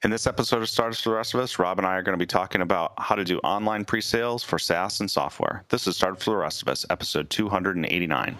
In this episode of Startups for the Rest of Us, Rob and I are going to be talking about how to do online pre-sales for SaaS and software. This is Startups for the Rest of Us, episode 289.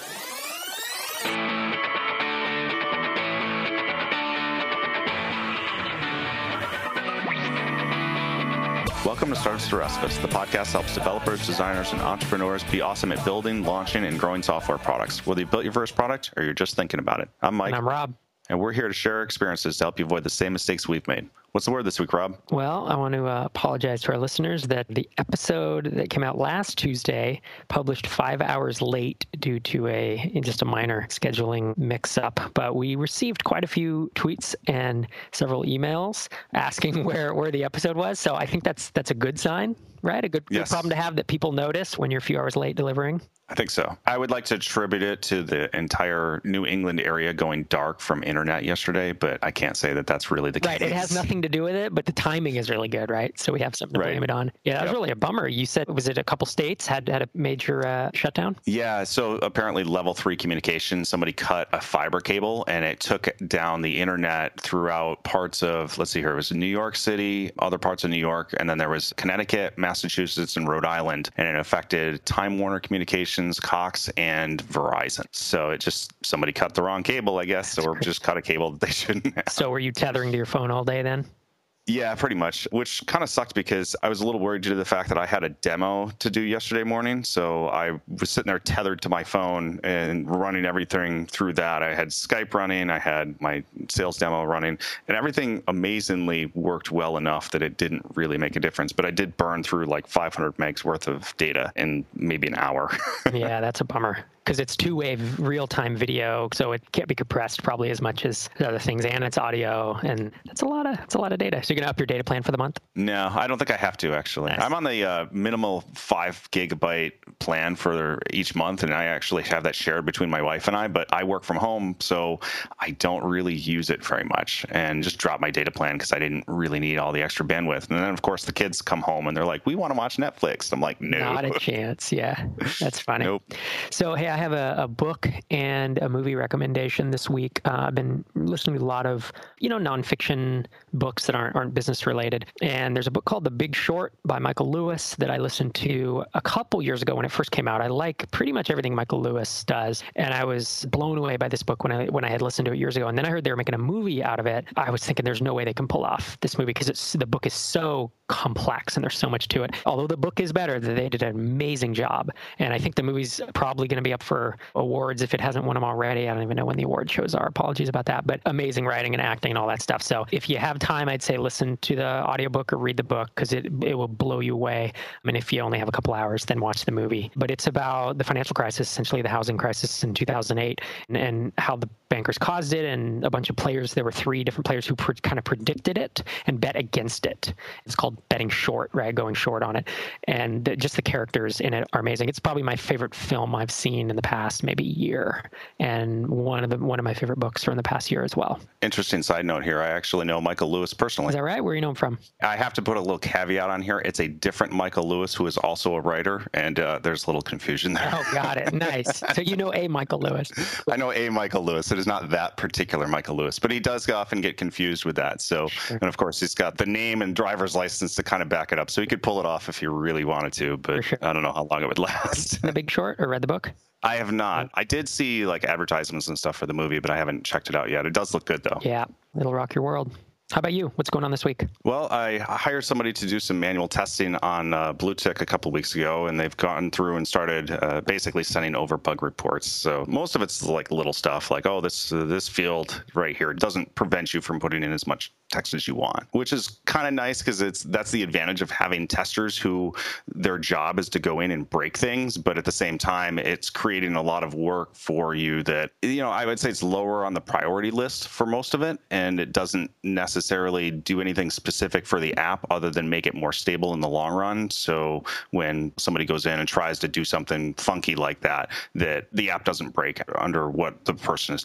Welcome to Startups for the Rest of Us. The podcast helps developers, designers, and entrepreneurs be awesome at building, launching, and growing software products. Whether you built your first product or you're just thinking about it. I'm Mike. And I'm Rob. And we're here to share our experiences to help you avoid the same mistakes we've made. What's the word this week, Rob? Well, I want to apologize to our listeners that the episode that came out last Tuesday published 5 hours late due to just a minor scheduling mix-up. But we received quite a few tweets and several emails asking where the episode was. So I think that's a good sign, right? A good problem to have that people notice when you're a few hours late delivering. I think so. I would like to attribute it to the entire New England area going dark from internet yesterday, but I can't say that that's really the case. Right. It has nothing to do with it, but the timing is really good, right? So we have something to blame it on. Yeah, that was really a bummer. You said, was it a couple states had a major shutdown? Yeah. So apparently level 3 communication, somebody cut a fiber cable and it took down the internet throughout parts of, let's see here, it was New York City, other parts of New York, and then there was Connecticut, Massachusetts, and Rhode Island, and it affected Time Warner Communications, Cox, and Verizon. So somebody cut the wrong cable, I guess, or just cut a cable that they shouldn't have. So were you tethering to your phone all day then? Yeah, pretty much, which kind of sucked because I was a little worried due to the fact that I had a demo to do yesterday morning. So I was sitting there tethered to my phone and running everything through that. I had Skype running, I had my sales demo running, and everything amazingly worked well enough that it didn't really make a difference. But I did burn through like 500 megs worth of data in maybe an hour. Yeah, that's a bummer. Because it's two-way real-time video, so it can't be compressed probably as much as other things, and it's audio, and that's a lot of data. So you're gonna up your data plan for the month? No, I don't think I have to actually. Nice. I'm on the minimal 5 gigabyte plan for each month, and I actually have that shared between my wife and I. But I work from home, so I don't really use it very much, and just drop my data plan because I didn't really need all the extra bandwidth. And then of course the kids come home and they're like, "We want to watch Netflix." I'm like, "No, not a chance." Yeah, that's funny. Nope. So hey, I have a book and a movie recommendation this week. I've been listening to a lot of, nonfiction books that aren't business related. And there's a book called The Big Short by Michael Lewis that I listened to a couple years ago when it first came out. I like pretty much everything Michael Lewis does. And I was blown away by this book when I had listened to it years ago. And then I heard they were making a movie out of it. I was thinking there's no way they can pull off this movie because the book is so complex and there's so much to it. Although the book is better, they did an amazing job. And I think the movie's probably going to be up for awards if it hasn't won them already. I don't even know when the award shows are. Apologies about that. But amazing writing and acting and all that stuff. So if you have time, I'd say listen to the audiobook or read the book because it will blow you away. I mean, if you only have a couple hours, then watch the movie. But it's about the financial crisis, essentially the housing crisis in 2008 and how the bankers caused it and a bunch of players. There were 3 different players who kind of predicted it and bet against it. It's called betting short, right? Going short on it. And just the characters in it are amazing. It's probably my favorite film I've seen in the past maybe year, and one of my favorite books from the past year as well. Interesting side note here. I actually know Michael Lewis personally. Is that right? Where do you know him from? I have to put a little caveat on here. It's a different Michael Lewis who is also a writer, and there's a little confusion there. Oh, got it. Nice. So you know a Michael Lewis. I know a Michael Lewis. It is not that particular Michael Lewis, but he does often get confused with that. So, sure. And of course, he's got the name and driver's license to kind of back it up. So he could pull it off if he really wanted to, but sure. I don't know how long it would last. The Big Short or read the book? I have not. I did see like advertisements and stuff for the movie, but I haven't checked it out yet. It does look good though. Yeah, it'll rock your world. How about you? What's going on this week? Well, I hired somebody to do some manual testing on BlueTick a couple weeks ago, and they've gone through and started basically sending over bug reports. So most of it's like little stuff like, oh, this field right here doesn't prevent you from putting in as much text as you want, which is kind of nice because that's the advantage of having testers who their job is to go in and break things, but at the same time, it's creating a lot of work for you that, I would say it's lower on the priority list for most of it, and it doesn't necessarily do anything specific for the app other than make it more stable in the long run. So when somebody goes in and tries to do something funky like that the app doesn't break under what the person is doing.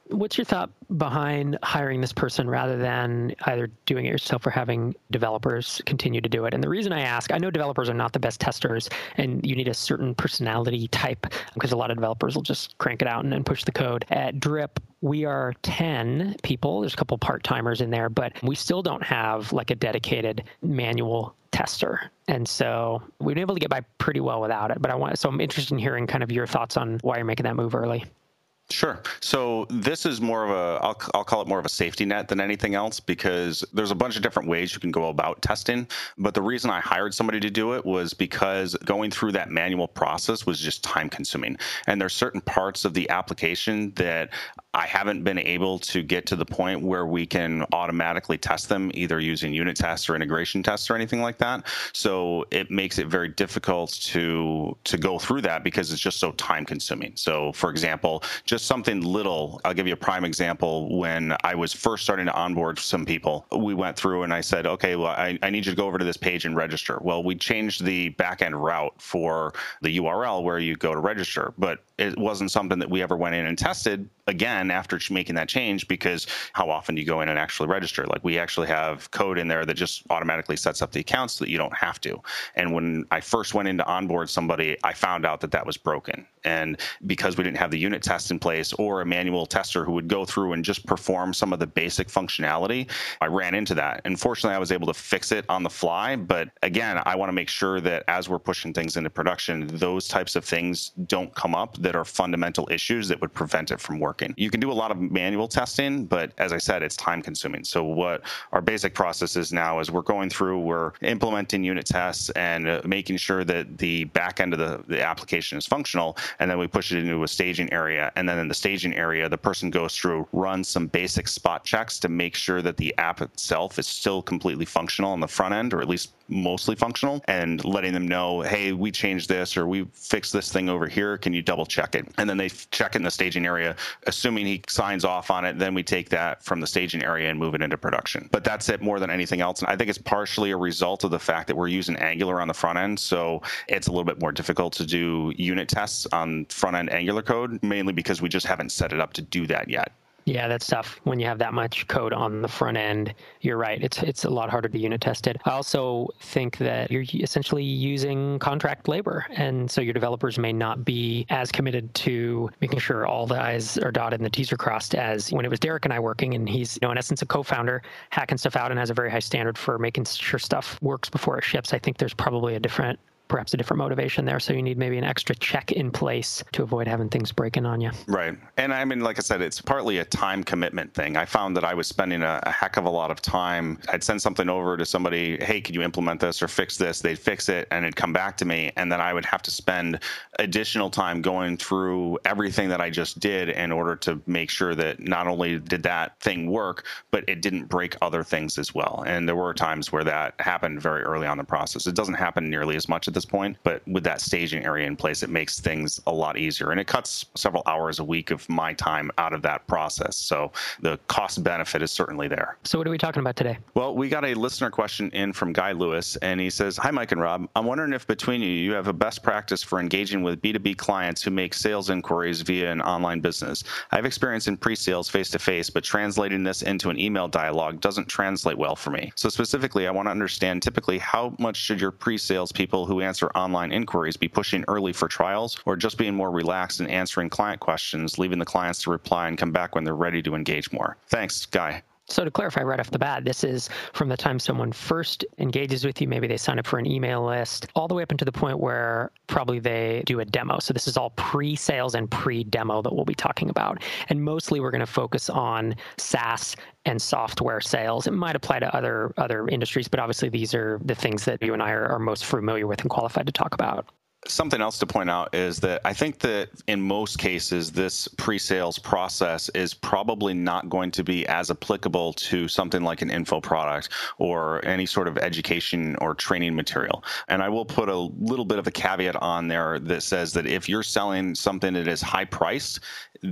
What's your thought behind hiring this person rather than either doing it yourself or having developers continue to do it? And the reason I ask, I know developers are not the best testers, and you need a certain personality type because a lot of developers will just crank it out and then push the code. At Drip, we are 10 people. There's a couple part-timers in there, but we still don't have like a dedicated manual tester. And so we've been able to get by pretty well without it. But I'm interested in hearing kind of your thoughts on why you're making that move early. Sure. So this is more of I'll call it more of a safety net than anything else, because there's a bunch of different ways you can go about testing. But the reason I hired somebody to do it was because going through that manual process was just time consuming. And there's certain parts of the application that I haven't been able to get to the point where we can automatically test them either using unit tests or integration tests or anything like that. So it makes it very difficult to go through that because it's just so time consuming. So for example, just something little, I'll give you a prime example. When I was first starting to onboard some people, we went through and I said, okay, well, I need you to go over to this page and register. Well, we changed the backend route for the URL where you go to register, but it wasn't something that we ever went in and tested again after making that change, because how often do you go in and actually register? Like, we actually have code in there that just automatically sets up the accounts so that you don't have to. And when I first went in to onboard somebody, I found out that that was broken. And because we didn't have the unit test in place or a manual tester who would go through and just perform some of the basic functionality, I ran into that. And fortunately, I was able to fix it on the fly. But again, I want to make sure that as we're pushing things into production, those types of things don't come up that are fundamental issues that would prevent it from working. You can do a lot of manual testing, but as I said, it's time consuming. So what our basic process is now is we're going through, we're implementing unit tests and making sure that the back end of the application is functional. And then we push it into a staging area. And then in the staging area, the person goes through, runs some basic spot checks to make sure that the app itself is still completely functional on the front end, or at least mostly functional, and letting them know, hey, we changed this or we fixed this thing over here. Can you double check it? And then they check it in the staging area. Assuming he signs off on it, then we take that from the staging area and move it into production. But that's it more than anything else. And I think it's partially a result of the fact that we're using Angular on the front end. So it's a little bit more difficult to do unit tests on front end Angular code, mainly because we just haven't set it up to do that yet. Yeah, that's tough. When you have that much code on the front end, you're right. It's a lot harder to unit test it. I also think that you're essentially using contract labor. And so your developers may not be as committed to making sure all the I's are dotted and the T's are crossed as when it was Derek and I working. And he's, in essence, a co-founder, hacking stuff out and has a very high standard for making sure stuff works before it ships. I think there's probably perhaps a different motivation there. So you need maybe an extra check in place to avoid having things breaking on you. Right. And I mean, like I said, it's partly a time commitment thing. I found that I was spending a heck of a lot of time. I'd send something over to somebody, hey, can you implement this or fix this? They'd fix it and it'd come back to me. And then I would have to spend additional time going through everything that I just did in order to make sure that not only did that thing work, but it didn't break other things as well. And there were times where that happened very early on in the process. It doesn't happen nearly as much at this point, but with that staging area in place, it makes things a lot easier. And it cuts several hours a week of my time out of that process. So the cost benefit is certainly there. So what are we talking about today? Well, we got a listener question in from Guy Lewis, and he says, hi, Mike and Rob. I'm wondering if between you have a best practice for engaging with B2B clients who make sales inquiries via an online business. I have experience in pre-sales face-to-face, but translating this into an email dialogue doesn't translate well for me. So specifically, I want to understand typically how much should your pre-sales people who answer online inquiries be pushing early for trials, or just being more relaxed and answering client questions, leaving the clients to reply and come back when they're ready to engage more? Thanks, Guy. So to clarify right off the bat, this is from the time someone first engages with you, maybe they sign up for an email list, all the way up into the point where probably they do a demo. So this is all pre-sales and pre-demo that we'll be talking about. And mostly we're going to focus on SaaS and software sales. It might apply to other industries, but obviously these are the things that you and I are most familiar with and qualified to talk about. Something else to point out is that I think that in most cases, this pre-sales process is probably not going to be as applicable to something like an info product or any sort of education or training material. And I will put a little bit of a caveat on there that says that if you're selling something that is high priced, that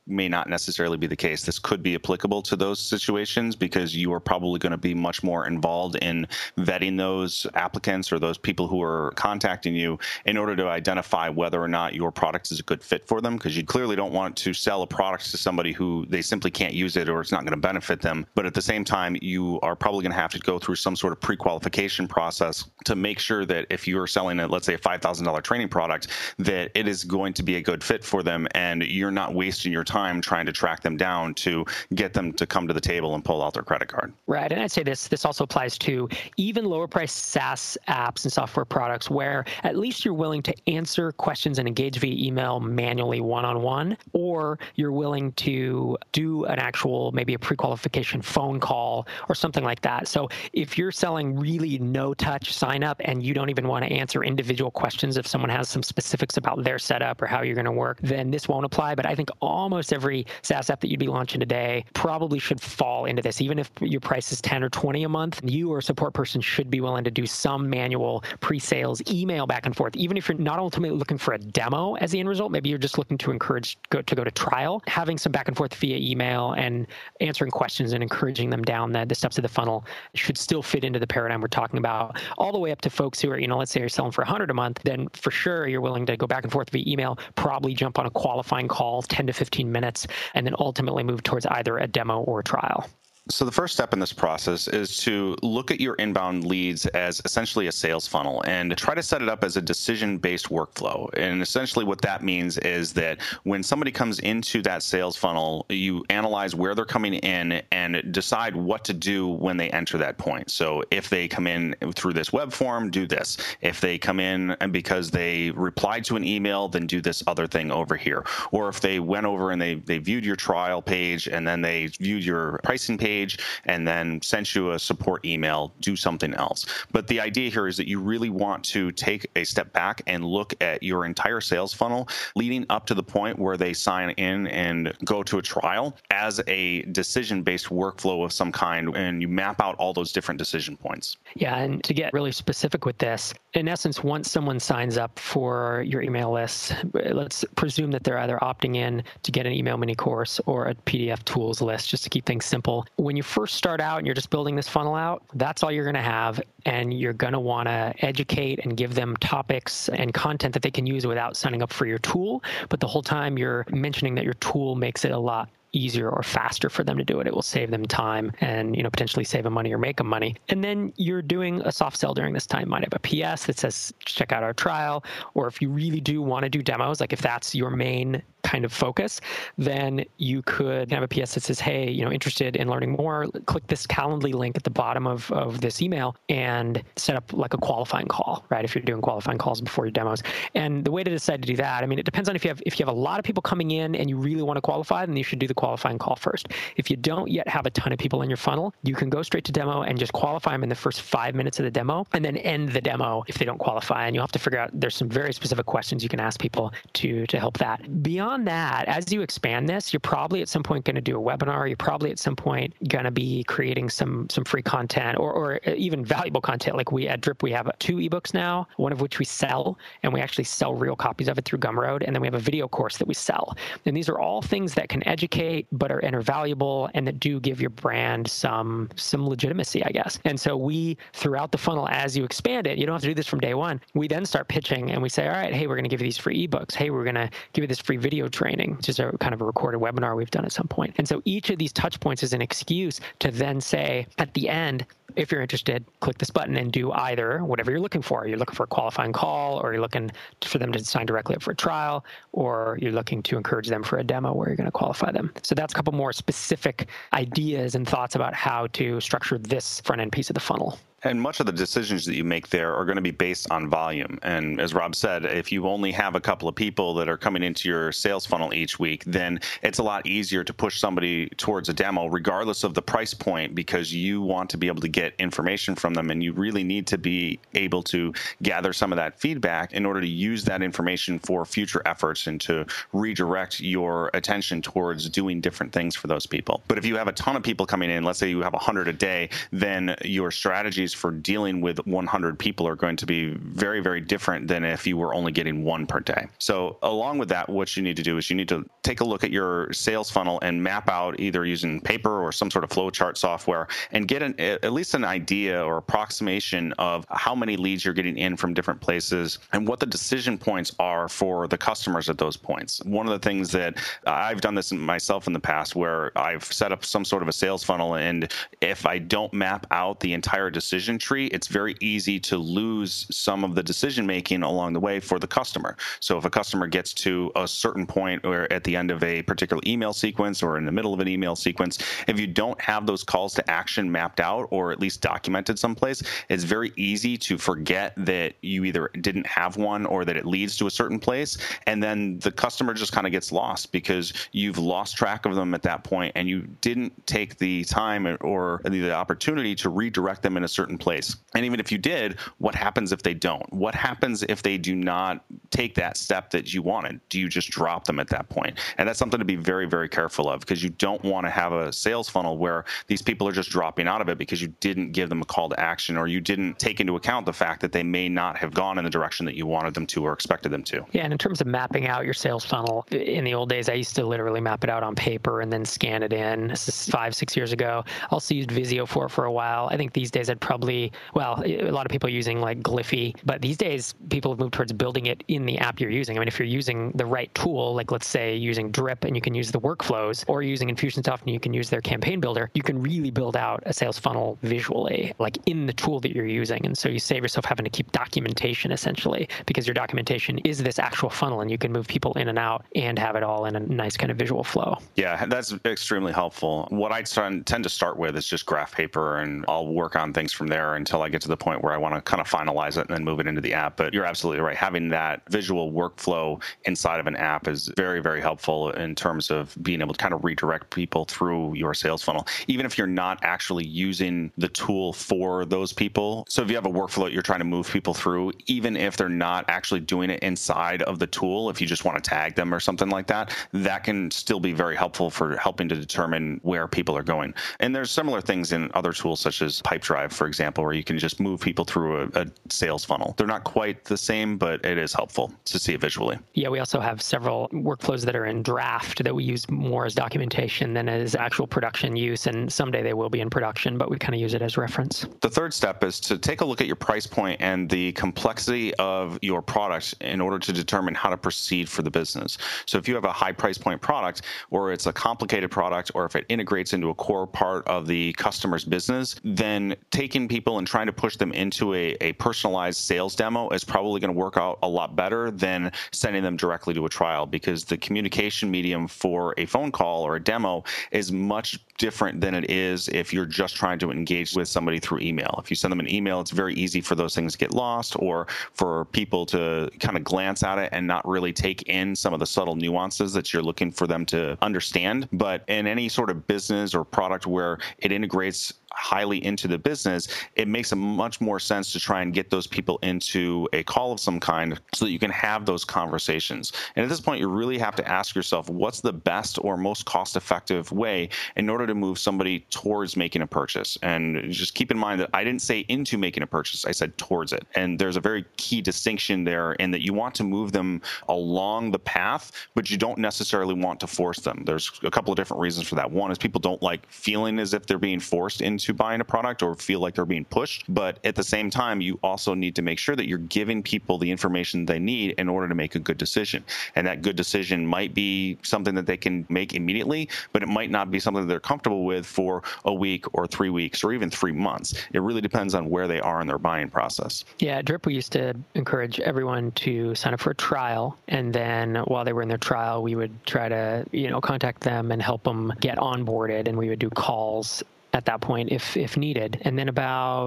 may not necessarily be the case. This could be applicable to those situations because you are probably going to be much more involved in vetting those applicants or those people who are contacting you in order to identify whether or not your product is a good fit for them, because you clearly don't want to sell a product to somebody who they simply can't use it or it's not going to benefit them. But at the same time, you are probably going to have to go through some sort of pre-qualification process to make sure that if you're selling let's say a $5,000 training product, that it is going to be a good fit for them and you're not wasting your time trying to track them down to get them to come to the table and pull out their credit card. Right. And I'd say this also applies to even lower priced SaaS apps and software products where at least you're willing to answer questions and engage via email manually one-on-one, or you're willing to do an actual, maybe a pre-qualification phone call or something like that. So if you're selling really no-touch sign up and you don't even want to answer individual questions if someone has some specifics about their setup or how you're going to work, then this won't apply. But I think almost every SaaS app that you'd be launching today probably should fall into this. Even if your price is 10 or 20 a month, you or a support person should be willing to do some manual pre-sales email back and forth. Even if you're not ultimately looking for a demo as the end result, maybe you're just looking to encourage go to trial, having some back and forth via email and answering questions and encouraging them down the steps of the funnel should still fit into the paradigm we're talking about, all the way up to folks who are, let's say you're selling for 100 a month, then for sure you're willing to go back and forth via email, probably jump on a qualifying call, 10 to 15 minutes, and then ultimately move towards either a demo or a trial. So the first step in this process is to look at your inbound leads as essentially a sales funnel and try to set it up as a decision-based workflow. And essentially what that means is that when somebody comes into that sales funnel, you analyze where they're coming in and decide what to do when they enter that point. So if they come in through this web form, do this. If they come in and because they replied to an email, then do this other thing over here. Or if they went over and they viewed your trial page and then they viewed your pricing page and then sent you a support email, do something else. But the idea here is that you really want to take a step back and look at your entire sales funnel leading up to the point where they sign in and go to a trial as a decision-based workflow of some kind, and you map out all those different decision points. Yeah, and to get really specific with this, in essence, once someone signs up for your email list, let's presume that they're either opting in to get an email mini course or a PDF tools list, just to keep things simple. When you first start out and you're just building this funnel out, that's all you're going to have. And you're going to want to educate and give them topics and content that they can use without signing up for your tool. But the whole time you're mentioning that your tool makes it a lot easier or faster for them to do it. It will save them time and, potentially save them money or make them money. And then you're doing a soft sell during this time. Might have a PS that says, check out our trial. Or if you really do want to do demos, like if that's your main kind of focus, then you could have a PS that says, hey, interested in learning more, click this Calendly link at the bottom of this email and set up like a qualifying call, right? If you're doing qualifying calls before your demos. And the way to decide to do that, it depends on if you have a lot of people coming in and you really want to qualify, then you should do the qualifying call first. If you don't yet have a ton of people in your funnel, you can go straight to demo and just qualify them in the first 5 minutes of the demo and then end the demo if they don't qualify. And you'll have to figure out, there's some very specific questions you can ask people to help that. Beyond that, as you expand this, you're probably at some point going to do a webinar. You're probably at some point going to be creating some free content or even valuable content. Like we at Drip, we have 2 ebooks now, one of which we sell, and we actually sell real copies of it through Gumroad. And then we have a video course that we sell. And these are all things that can educate, but are valuable and that do give your brand some legitimacy, I guess. And so we, throughout the funnel, as you expand it, you don't have to do this from day one. We then start pitching and we say, all right, hey, we're going to give you these free ebooks. Hey, we're going to give you this free video training, which is a kind of a recorded webinar we've done at some point. And so each of these touch points is an excuse to then say at the end, if you're interested, click this button and do either whatever you're looking for. You're looking for a qualifying call, or you're looking for them to sign directly up for a trial, or you're looking to encourage them for a demo where you're going to qualify them. So that's a couple more specific ideas and thoughts about how to structure this front end piece of the funnel. And much of the decisions that you make there are going to be based on volume. And as Rob said, if you only have a couple of people that are coming into your sales funnel each week, then it's a lot easier to push somebody towards a demo, regardless of the price point, because you want to be able to get information from them. And you really need to be able to gather some of that feedback in order to use that information for future efforts and to redirect your attention towards doing different things for those people. But if you have a ton of people coming in, let's say you have 100 a day, then your strategies for dealing with 100 people are going to be very, very different than if you were only getting one per day. So along with that, what you need to do is you need to take a look at your sales funnel and map out, either using paper or some sort of flowchart software, and get at least an idea or approximation of how many leads you're getting in from different places and what the decision points are for the customers at those points. One of the things that I've done this myself in the past, where I've set up some sort of a sales funnel, and if I don't map out the entire decision tree, it's very easy to lose some of the decision making along the way for the customer. So if a customer gets to a certain point or at the end of a particular email sequence or in the middle of an email sequence, if you don't have those calls to action mapped out or at least documented someplace, it's very easy to forget that you either didn't have one or that it leads to a certain place. And then the customer just kind of gets lost because you've lost track of them at that point and you didn't take the time or the opportunity to redirect them in a certain place. And even if you did, what happens if they don't? What happens if they do not take that step that you wanted? Do you just drop them at that point? And that's something to be very, very careful of, because you don't want to have a sales funnel where these people are just dropping out of it because you didn't give them a call to action, or you didn't take into account the fact that they may not have gone in the direction that you wanted them to or expected them to. Yeah, and in terms of mapping out your sales funnel, in the old days, I used to literally map it out on paper and then scan it in. This is 5-6 years ago. I also used Visio for a while. I think these days I'd probably, a lot of people are using like Glyphy, but these days people have moved towards building it in the app you're using. I mean, if you're using the right tool, like let's say using Drip and you can use the workflows, or using Infusionsoft and you can use their campaign builder, you can really build out a sales funnel visually, like in the tool that you're using. And so you save yourself having to keep documentation essentially, because your documentation is this actual funnel and you can move people in and out and have it all in a nice kind of visual flow. Yeah, that's extremely helpful. What I tend to start with is just graph paper, and I'll work on things from there until I get to the point where I want to kind of finalize it and then move it into the app. But you're absolutely right. Having that visual workflow inside of an app is very, very helpful in terms of being able to kind of redirect people through your sales funnel, even if you're not actually using the tool for those people. So if you have a workflow that you're trying to move people through, even if they're not actually doing it inside of the tool, if you just want to tag them or something like that, that can still be very helpful for helping to determine where people are going. And there's similar things in other tools such as Pipedrive, for example, where you can just move people through a sales funnel. They're not quite the same, but it is helpful to see it visually. Yeah, we also have several workflows that are in draft that we use more as documentation than as actual production use, and someday they will be in production, but we kind of use it as reference. The third step is to take a look at your price point and the complexity of your product in order to determine how to proceed for the business. So if you have a high price point product, or it's a complicated product, or if it integrates into a core part of the customer's business, then taking people and trying to push them into a personalized sales demo is probably going to work out a lot better than sending them directly to a trial, because the communication medium for a phone call or a demo is much different than it is if you're just trying to engage with somebody through email. If you send them an email, it's very easy for those things to get lost, or for people to kind of glance at it and not really take in some of the subtle nuances that you're looking for them to understand. But in any sort of business or product where it integrates highly into the business, it makes a much more sense to try and get those people into a call of some kind so that you can have those conversations. And at this point, you really have to ask yourself, what's the best or most cost-effective way in order to move somebody towards making a purchase? And just keep in mind that I didn't say into making a purchase, I said towards it. And there's a very key distinction there in that you want to move them along the path, but you don't necessarily want to force them. There's a couple of different reasons for that. One is people don't like feeling as if they're being forced into buying a product or feel like they're being pushed. But at the same time, you also need to make sure that you're giving people the information they need in order to make a good decision. And that good decision might be something that they can make immediately, but it might not be something that they're comfortable with for a week or 3 weeks or even 3 months. It really depends on where they are in their buying process. Yeah, at Drip, we used to encourage everyone to sign up for a trial. And then while they were in their trial, we would try to, contact them and help them get onboarded. And we would do calls at that point if needed. And then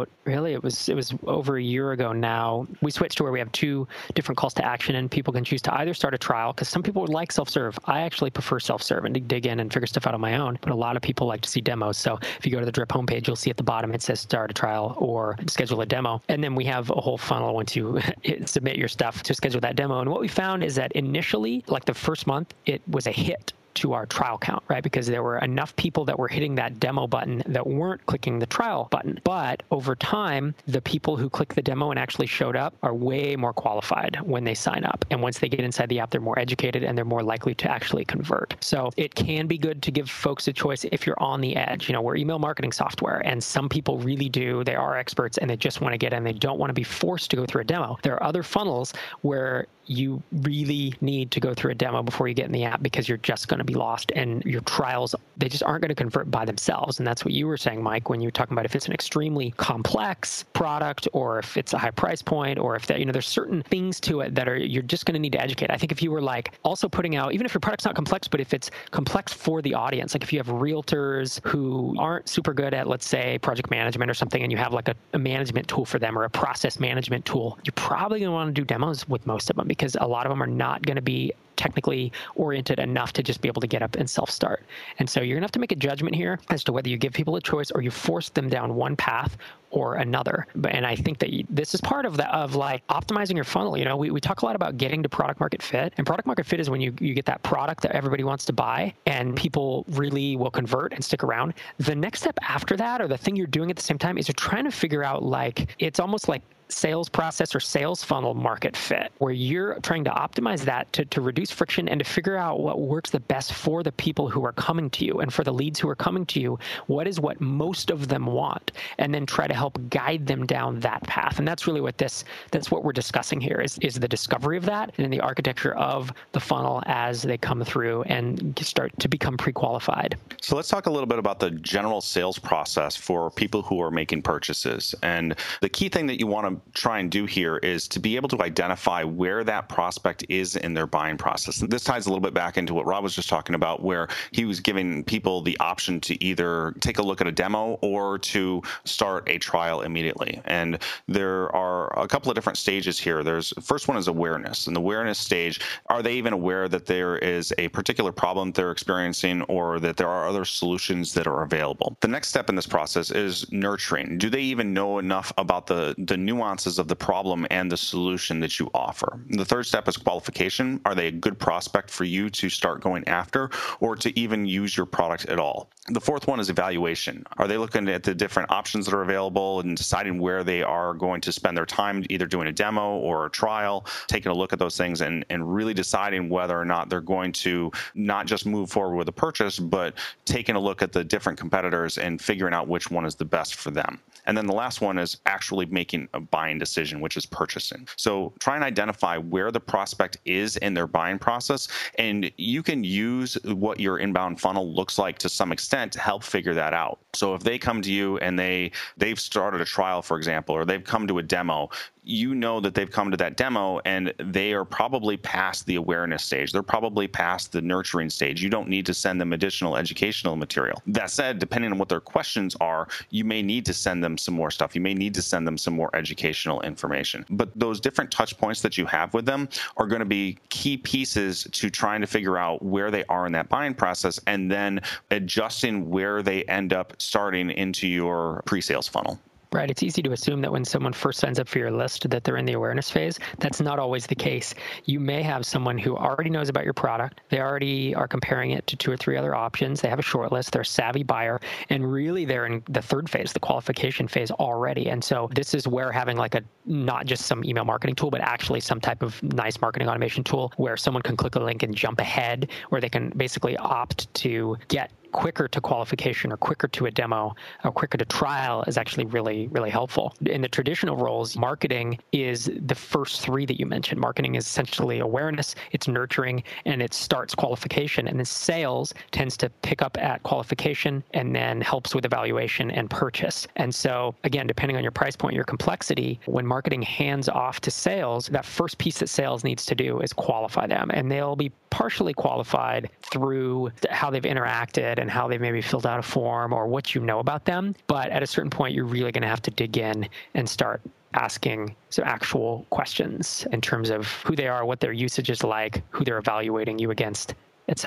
it was over a year ago now, we switched to where we have 2 different calls to action, and people can choose to either start a trial, because some people would like self-serve. I actually prefer self-serve and to dig in and figure stuff out on my own, but a lot of people like to see demos. So if you go to the Drip homepage, you'll see at the bottom it says start a trial or schedule a demo. And then we have a whole funnel once you submit your stuff to schedule that demo. And what we found is that initially, like the first month, it was a hit to our trial count, right? Because there were enough people that were hitting that demo button that weren't clicking the trial button. But over time, the people who click the demo and actually showed up are way more qualified when they sign up. And once they get inside the app, they're more educated and they're more likely to actually convert. So it can be good to give folks a choice if you're on the edge. We're email marketing software, and some people really they are experts and they just want to get in. They don't want to be forced to go through a demo. There are other funnels where you really need to go through a demo before you get in the app because you're just going to be lost, and your trials, they just aren't going to convert by themselves. And that's what you were saying, Mike, when you were talking about if it's an extremely complex product or if it's a high price point or if that, there's certain things to it that you're just going to need to educate. I think if you were also putting out, even if your product's not complex, but if it's complex for the audience, like if you have realtors who aren't super good at, let's say, project management or something, and you have a management tool for them or a process management tool, you're probably going to want to do demos with most of them, because a lot of them are not going to be technically oriented enough to just be able to get up and self-start. And so you're going to have to make a judgment here as to whether you give people a choice or you force them down one path or another. And I think that this is part of optimizing your funnel. We talk a lot about getting to product market fit, and product market fit is when you get that product that everybody wants to buy and people really will convert and stick around. The next step after that, or the thing you're doing at the same time, is you're trying to figure out it's almost like sales process or sales funnel market fit, where you're trying to optimize that to reduce friction and to figure out what works the best for the people who are coming to you and for the leads who are coming to you. What is what most of them want, and then try to help guide them down that path. And that's really that's what we're discussing here is the discovery of that and then the architecture of the funnel as they come through and start to become pre-qualified. So let's talk a little bit about the general sales process for people who are making purchases. And the key thing that you want to try and do here is to be able to identify where that prospect is in their buying process. And this ties a little bit back into what Rob was just talking about, where he was giving people the option to either take a look at a demo or to start a trial immediately. And there are a couple of different stages here. First one is awareness. And the awareness stage, are they even aware that there is a particular problem they're experiencing or that there are other solutions that are available? The next step in this process is nurturing. Do they even know enough about the nuances of the problem and the solution that you offer? The third step is qualification. Are they a good prospect for you to start going after or to even use your product at all? The fourth one is evaluation. Are they looking at the different options that are available and deciding where they are going to spend their time, either doing a demo or a trial, taking a look at those things and really deciding whether or not they're going to not just move forward with a purchase, but taking a look at the different competitors and figuring out which one is the best for them. And then the last one is actually making a buying decision, which is purchasing. So try and identify where the prospect is in their buying process. And you can use what your inbound funnel looks like to some extent to help figure that out. So if they come to you and they've started a trial, for example, or they've come to a demo, you know that they've come to that demo and they are probably past the awareness stage. They're probably past the nurturing stage. You don't need to send them additional educational material. That said, depending on what their questions are, you may need to send them some more stuff. You may need to send them some more educational information. But those different touch points that you have with them are going to be key pieces to trying to figure out where they are in that buying process and then adjusting where they end up starting into your pre-sales funnel. Right. It's easy to assume that when someone first signs up for your list that they're in the awareness phase. That's not always the case. You may have someone who already knows about your product. They already are comparing it to 2 or 3 other options. They have a short list. They're a savvy buyer. And really, they're in the third phase, the qualification phase already. And so this is where having not just some email marketing tool, but actually some type of nice marketing automation tool where someone can click a link and jump ahead, where they can basically opt to get quicker to qualification or quicker to a demo or quicker to trial is actually really, really helpful. In the traditional roles, marketing is the first 3 that you mentioned. Marketing is essentially awareness, it's nurturing, and it starts qualification. And then sales tends to pick up at qualification and then helps with evaluation and purchase. And so again, depending on your price point, your complexity, when marketing hands off to sales, that first piece that sales needs to do is qualify them. And they'll be partially qualified through how they've interacted and how they've maybe filled out a form or what you know about them. But at a certain point, you're really going to have to dig in and start asking some actual questions in terms of who they are, what their usage is like, who they're evaluating you against, et cetera.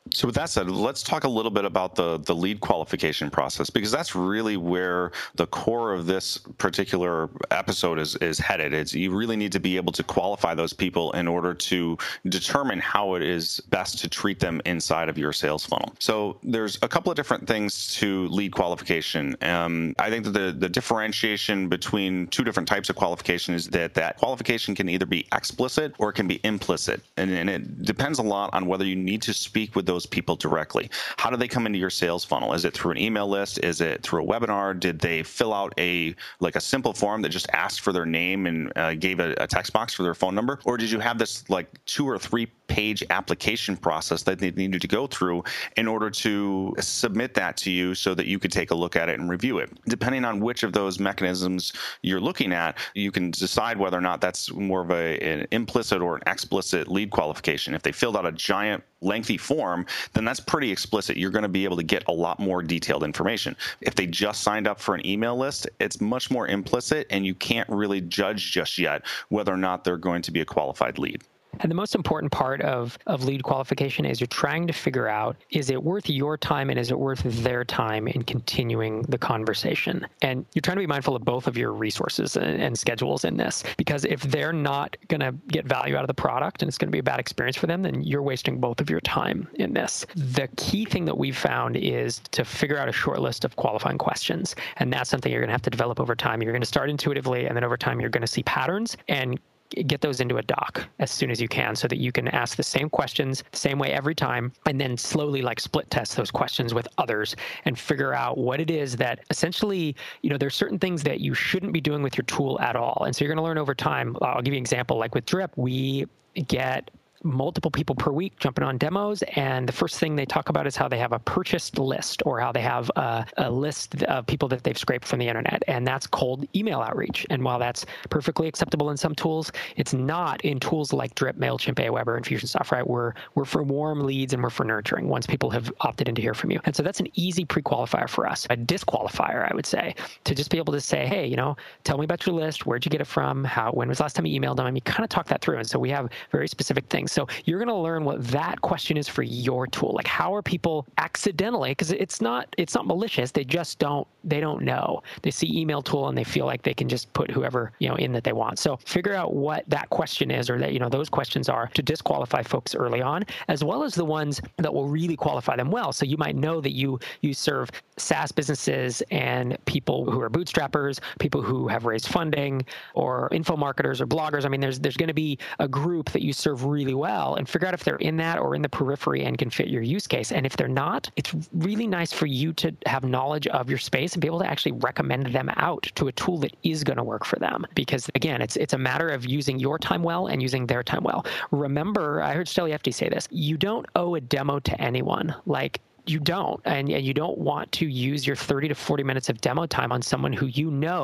So with that said, let's talk a little bit about the lead qualification process, because that's really where the core of this particular episode is headed. It's you really need to be able to qualify those people in order to determine how it is best to treat them inside of your sales funnel. So there's a couple of different things to lead qualification. I think that the differentiation between two different types of qualification is that qualification can either be explicit or it can be implicit, and it depends a lot on whether you need to speak with those people directly. How do they come into your sales funnel? Is it through an email list? Is it through a webinar? Did they fill out a simple form that just asked for their name and gave a text box for their phone number? Or did you have this 2 or 3 page application process that they needed to go through in order to submit that to you so that you could take a look at it and review it? Depending on which of those mechanisms you're looking at, you can decide whether or not that's more of an implicit or an explicit lead qualification. If they filled out a giant lengthy form, then that's pretty explicit. You're going to be able to get a lot more detailed information. If they just signed up for an email list, it's much more implicit, and you can't really judge just yet whether or not they're going to be a qualified lead. And the most important part of lead qualification is you're trying to figure out, is it worth your time and is it worth their time in continuing the conversation? And you're trying to be mindful of both of your resources and schedules in this, because if they're not going to get value out of the product and it's going to be a bad experience for them, then you're wasting both of your time in this. The key thing that we've found is to figure out a short list of qualifying questions. And that's something you're going to have to develop over time. You're going to start intuitively, and then over time, you're going to see patterns and get those into a doc as soon as you can so that you can ask the same questions the same way every time, and then slowly split test those questions with others and figure out what it is that essentially, there's certain things that you shouldn't be doing with your tool at all. And so you're going to learn over time. I'll give you an example. Like with Drip, we get multiple people per week jumping on demos, and the first thing they talk about is how they have a purchased list, or how they have a list of people that they've scraped from the internet, and that's cold email outreach. And while that's perfectly acceptable in some tools, it's not in tools like Drip, MailChimp, Aweber, Infusionsoft, right? We're for warm leads and we're for nurturing once people have opted in to hear from you. And so that's an easy pre-qualifier for us, a disqualifier, I would say, to just be able to say, hey, tell me about your list. Where'd you get it from? When was the last time you emailed them? And you kind of talk that through. And so we have very specific things. So you're going to learn what that question is for your tool. Like, how are people accidentally, because it's not malicious. They just don't know. They see email tool and they feel like they can just put whoever, in that they want. So figure out what that question is, or that, those questions are, to disqualify folks early on, as well as the ones that will really qualify them well. So you might know that you serve SaaS businesses and people who are bootstrappers, people who have raised funding, or info marketers or bloggers. I mean, there's going to be a group that you serve really well, and figure out if they're in that or in the periphery and can fit your use case. And if they're not, it's really nice for you to have knowledge of your space and be able to actually recommend them out to a tool that is going to work for them. Because again, it's a matter of using your time well and using their time well. Remember, I heard Steli Efti say this, you don't owe a demo to anyone. You don't, and you don't want to use your 30 to 40 minutes of demo time on someone who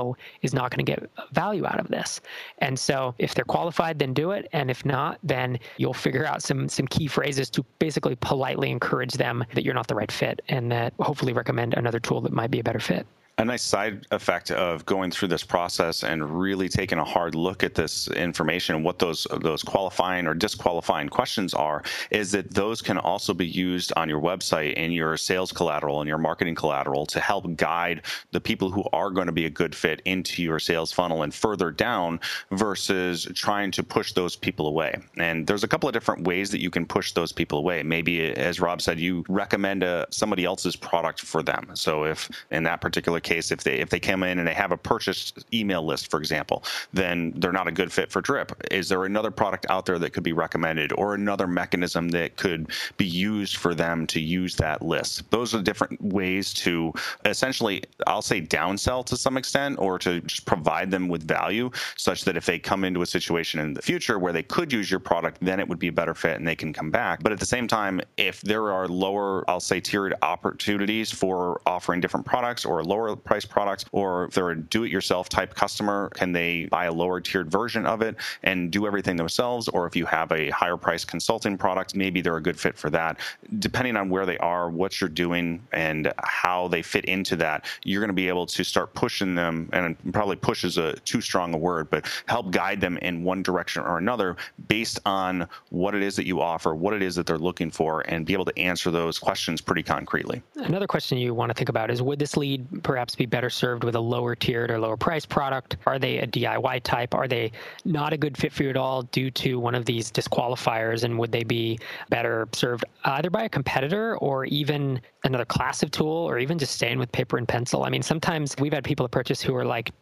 is not going to get value out of this. And so if they're qualified, then do it. And if not, then you'll figure out some key phrases to basically politely encourage them that you're not the right fit, and that hopefully recommend another tool that might be a better fit. A nice side effect of going through this process and really taking a hard look at this information and what those qualifying or disqualifying questions are is that those can also be used on your website in your sales collateral and your marketing collateral to help guide the people who are going to be a good fit into your sales funnel and further down, versus trying to push those people away. And there's a couple of different ways that you can push those people away. Maybe, as Rob said, you recommend somebody else's product for them. So if in that particular case, if they come in and they have a purchased email list, for example, then they're not a good fit for Drip. Is there another product out there that could be recommended, or another mechanism that could be used for them to use that list? Those are different ways to essentially, I'll say, downsell to some extent, or to just provide them with value, such that if they come into a situation in the future where they could use your product, then it would be a better fit and they can come back. But at the same time, if there are lower, I'll say, tiered opportunities for offering different products, or lower lower price product, or if they're a do-it-yourself type customer, can they buy a lower tiered version of it and do everything themselves? Or if you have a higher price consulting product, maybe they're a good fit for that. Depending on where they are, what you're doing, and how they fit into that, you're going to be able to start pushing them, and probably push is too strong a word, but help guide them in one direction or another based on what it is that you offer, what it is that they're looking for, and be able to answer those questions pretty concretely. Another question you want to think about is, would this lead perhaps be better served with a lower tiered or lower price product? Are they a DIY type? Are they not a good fit for you at all due to one of these disqualifiers? And would they be better served either by a competitor or even another class of tool, or even just staying with paper and pencil? I mean, sometimes we've had people approach us who are like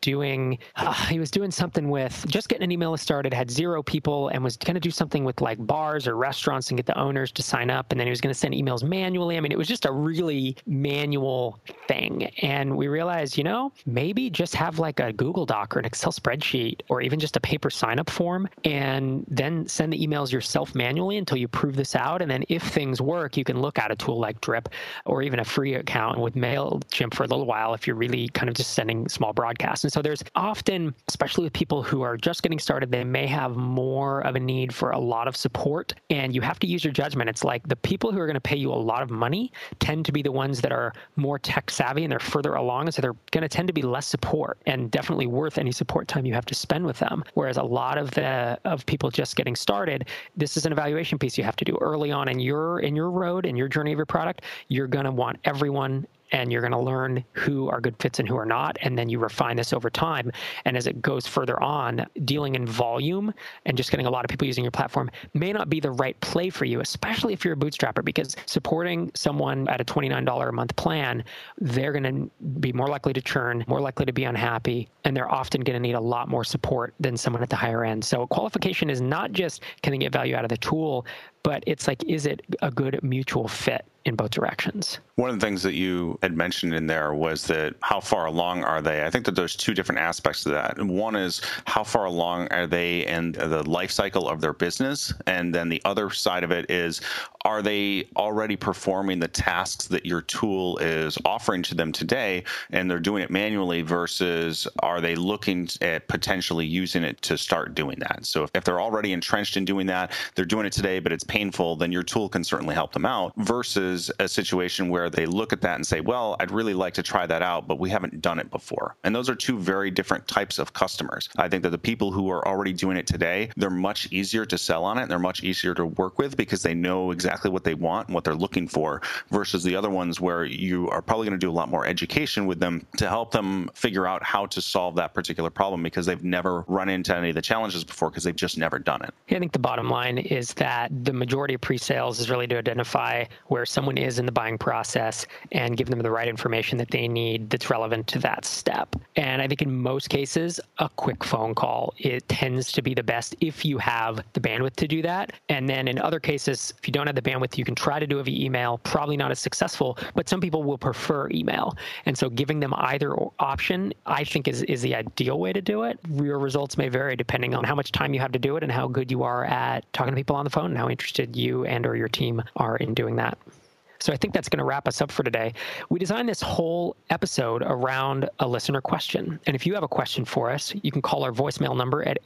he was doing something with just getting an email list started, had 0 people, and was going to do something with like bars or restaurants and get the owners to sign up. And then he was going to send emails manually. I mean, it was just a really manual thing. And we realized, maybe just have like a Google Doc or an Excel spreadsheet, or even just a paper sign-up form, and then send the emails yourself manually until you prove this out. And then if things work, you can look at a tool like Drip, or even a free account with MailChimp for a little while if you're really kind of just sending small broadcasts. And so there's often, especially with people who are just getting started, they may have more of a need for a lot of support, and you have to use your judgment. It's like the people who are going to pay you a lot of money tend to be the ones that are more tech savvy and they're further along, and so they're going to tend to be less support and definitely worth any support time you have to spend with them. Whereas a lot of people just getting started, this is an evaluation piece you have to do early on in your road, in your journey of your product. You're going to want everyone, and you're going to learn who are good fits and who are not. And then you refine this over time. And as it goes further on, dealing in volume and just getting a lot of people using your platform may not be the right play for you, especially if you're a bootstrapper, because supporting someone at a $29 a month plan, they're going to be more likely to churn, more likely to be unhappy, and they're often going to need a lot more support than someone at the higher end. So qualification is not just, can they get value out of the tool, but it's like, is it a good mutual fit in both directions? One of the things that you had mentioned in there was that how far along are they? I think that there's 2 different aspects to that. One is how far along are they in the life cycle of their business? And then the other side of it is, are they already performing the tasks that your tool is offering to them today, and they're doing it manually, versus are they looking at potentially using it to start doing that? So if they're already entrenched in doing that, they're doing it today, but it's painful, then your tool can certainly help them out, versus a situation where they look at that and say, well, I'd really like to try that out, but we haven't done it before. And those are 2 very different types of customers. I think that the people who are already doing it today, they're much easier to sell on it, and they're much easier to work with because they know exactly what they want and what they're looking for, versus the other ones where you are probably going to do a lot more education with them to help them figure out how to solve that particular problem, because they've never run into any of the challenges before because they've just never done it. I think the bottom line is that the majority of pre-sales is really to identify where someone is in the buying process and give them the right information that they need that's relevant to that step. And I think in most cases, a quick phone call, it tends to be the best if you have the bandwidth to do that. And then in other cases, if you don't have the bandwidth, you can try to do it via email, probably not as successful, but some people will prefer email. And so giving them either option, I think is the ideal way to do it. Your results may vary depending on how much time you have to do it and how good you are at talking to people on the phone and how interested you and or your team are in doing that. So I think that's going to wrap us up for today. We designed this whole episode around a listener question. And if you have a question for us, you can call our voicemail number at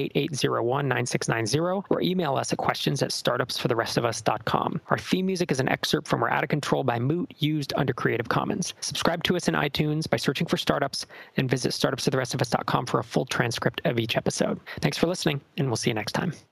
888-801-9690 or email us at questions@startupsfortherestofus.com. Our theme music is an excerpt from We're Out of Control by Moot, used under Creative Commons. Subscribe to us in iTunes by searching for Startups, and visit startupsfortherestofus.com for a full transcript of each episode. Thanks for listening, and we'll see you next time.